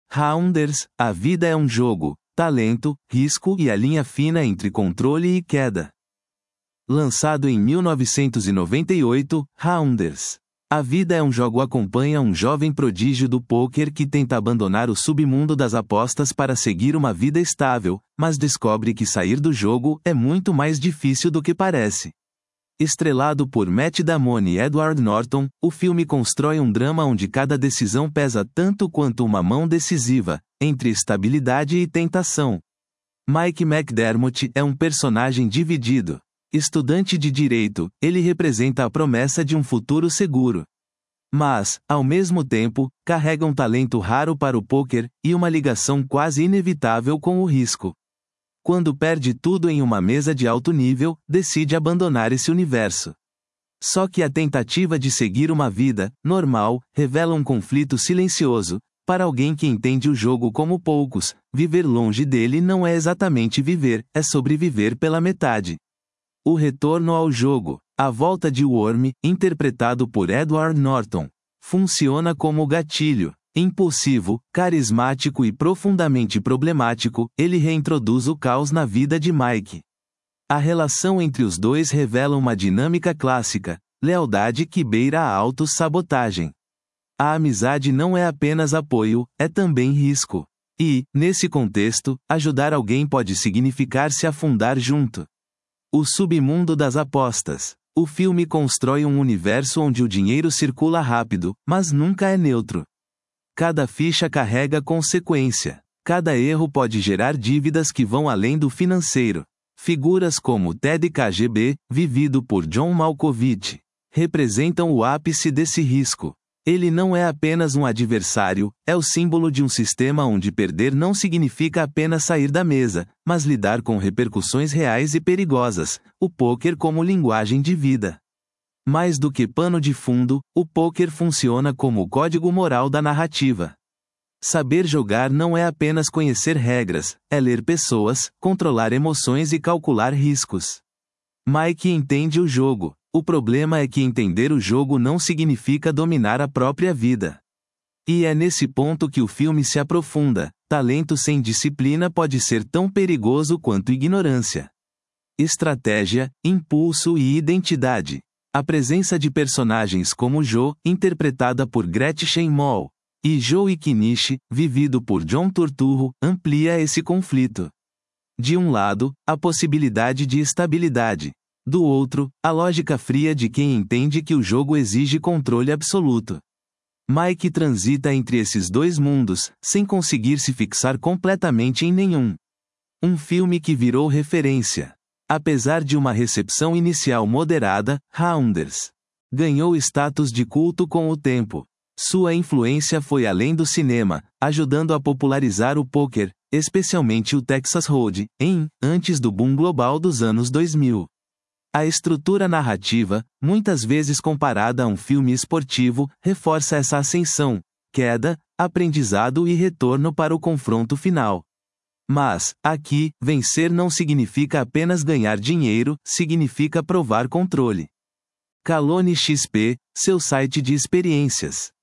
Rounders, a vida é um jogo, talento, risco e a linha fina entre controle e queda. Lançado em 1998, Rounders. A vida é um jogo acompanha um jovem prodígio do pôquer que tenta abandonar o submundo das apostas para seguir uma vida estável, mas descobre que sair do jogo é muito mais difícil do que parece. Estrelado por Matt Damon e Edward Norton, o filme constrói um drama onde cada decisão pesa tanto quanto uma mão decisiva, entre estabilidade e tentação. Mike McDermott é um personagem dividido. Estudante de direito, ele representa a promessa de um futuro seguro. Mas, ao mesmo tempo, carrega um talento raro para o pôquer, e uma ligação quase inevitável com o risco. Quando perde tudo em uma mesa de alto nível, decide abandonar esse universo. Só que a tentativa de seguir uma vida normal revela um conflito silencioso. Para alguém que entende o jogo como poucos, viver longe dele não é exatamente viver, é sobreviver pela metade. O retorno ao jogo, a volta de Worm, interpretado por Edward Norton, funciona como gatilho. Impulsivo, carismático e profundamente problemático, ele reintroduz o caos na vida de Mike. A relação entre os dois revela uma dinâmica clássica, lealdade que beira a autossabotagem. A amizade não é apenas apoio, é também risco. E, nesse contexto, ajudar alguém pode significar se afundar junto. O submundo das apostas. O filme constrói um universo onde o dinheiro circula rápido, mas nunca é neutro. Cada ficha carrega consequência. Cada erro pode gerar dívidas que vão além do financeiro. Figuras como Ted KGB, vivido por John Malkovich, representam o ápice desse risco. Ele não é apenas um adversário, é o símbolo de um sistema onde perder não significa apenas sair da mesa, mas lidar com repercussões reais e perigosas, o pôquer como linguagem de vida. Mais do que pano de fundo, o pôquer funciona como o código moral da narrativa. Saber jogar não é apenas conhecer regras, é ler pessoas, controlar emoções e calcular riscos. Mike entende o jogo. O problema é que entender o jogo não significa dominar a própria vida. E é nesse ponto que o filme se aprofunda. Talento sem disciplina pode ser tão perigoso quanto ignorância. Estratégia, impulso e identidade. A presença de personagens como Jo, interpretada por Gretchen Mol, e Joey Knish, vivido por John Turturro, amplia esse conflito. De um lado, a possibilidade de estabilidade. Do outro, a lógica fria de quem entende que o jogo exige controle absoluto. Mike transita entre esses dois mundos, sem conseguir se fixar completamente em nenhum. Um filme que virou referência. Apesar de uma recepção inicial moderada, Rounders ganhou status de culto com o tempo. Sua influência foi além do cinema, ajudando a popularizar o pôquer, especialmente o Texas Hold'em, antes do boom global dos anos 2000. A estrutura narrativa, muitas vezes comparada a um filme esportivo, reforça essa ascensão, queda, aprendizado e retorno para o confronto final. Mas, aqui, vencer não significa apenas ganhar dinheiro, significa provar controle. Kalone XP, seu site de experiências.